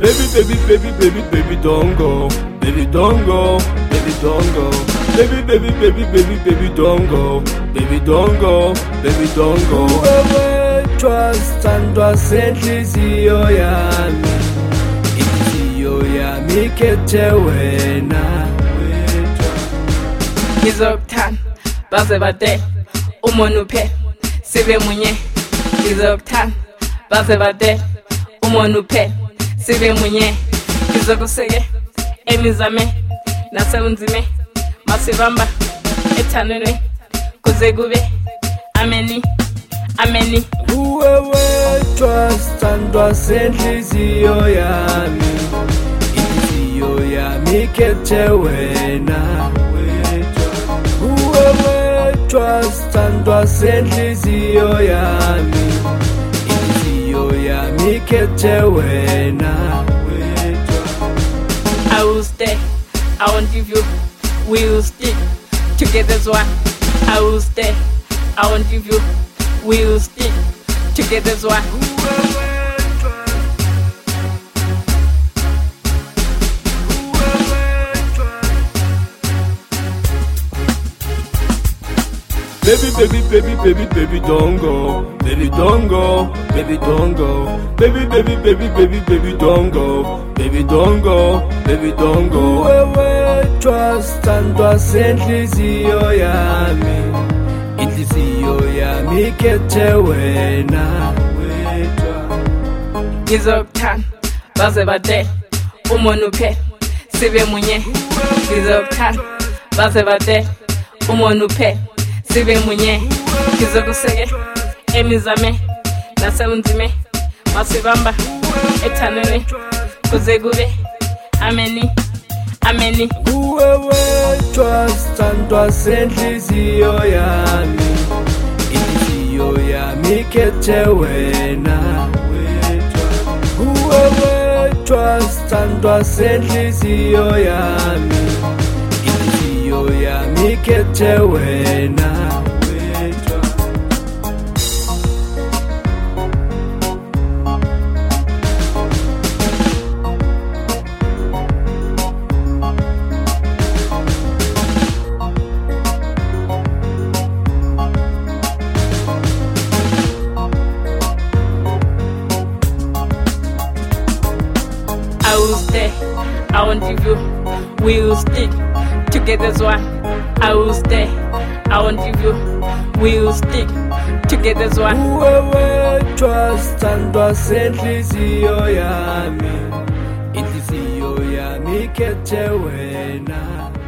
Baby, baby, baby, baby, baby, don't go. Baby, don't go. Baby, don't go. Baby, baby, baby, baby, baby, don't go. Baby, don't go. Baby, don't go. Wewe trust and senhliziyo yami. Inhliziyo yami kethe wena. Ngizokuthanda baze bade umonuphe sibe munye. Ngizokuthanda baze bade umonuphe sibe munye. Ngizokuseke emizame nasebunzime masibamba ethanweni kuze kube ameni ameni. Wewe trust and senhliziyo yami. Inhliziyo yami kethe wena. Wewe trust and senhliziyo yami. Inhliziyo yami kethe wena. I will stay, I won't leave you, we will stick together as one. I will stay, I won't leave you, we will stick together as one. Baby, baby, baby, baby, baby, don't go. Baby, don't go. Baby, don't go. Baby, baby, baby, baby, baby, don't go. Baby, don't go. Baby, don't go. Wewe trust and senhliziyo yami. Inhliziyo yami kethe wena. Ngizokuthanda baze bade umonuphe sibe munye. Ngizokuthanda baze bade umonuphe sibe munye. Ngizokuseke emizame nasebunzime masibamba ethanweni kuze kube ameni ameni. Wewe trust and senhliziyo yami. Inhliziyo yami kethe wena. Wewe trust and senhliziyo yami. Inhliziyo yami kethe wena. I will stay, I won't leave you, we will stick together as one. I will stay, I won't leave you, we will stick together as one. Wewe trust and senhliziyo yami. Inhliziyo yami kethe wena.